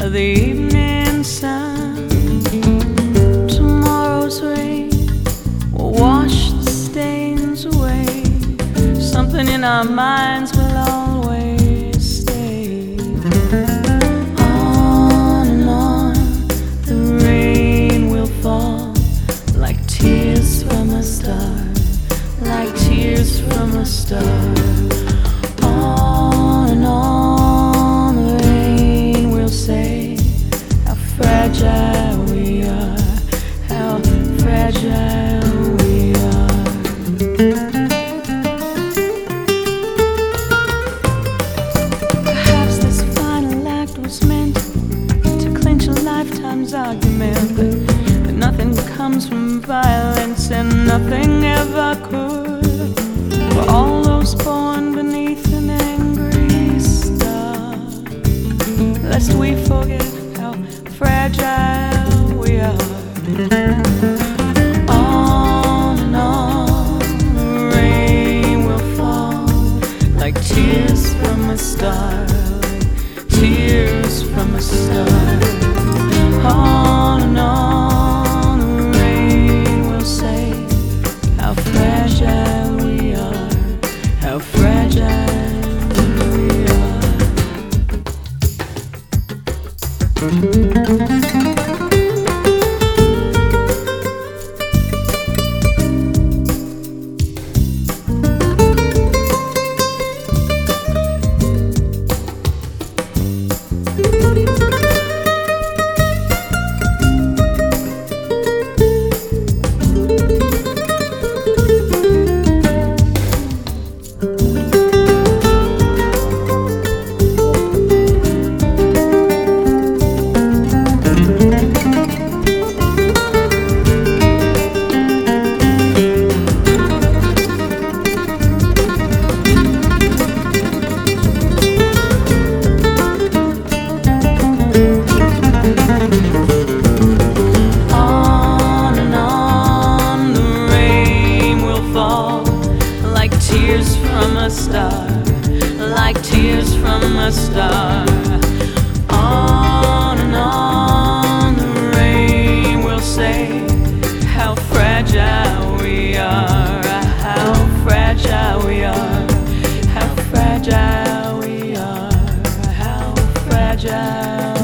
the evening sun. Tomorrow's rain will wash the stains away. Something in our minds will always stay. On and on, the rain will fall like tears from a star, like tears from a star. On and on, the rain will say how fragile we are, how fragile we are. Perhaps this final act was meant to clinch a lifetime's argument, but nothing comes from violence and nothing ever could. For all those born beneath an angry star, lest we forget how fragile we are. On and on, the rain will fall like tears from a star, like tears from a star. On and on, the rain will say how fragile we are, how fragile we are. Tears from a star, like tears from a star. On and on, the rain will say how fragile we are, how fragile we are, how fragile we are, how fragile.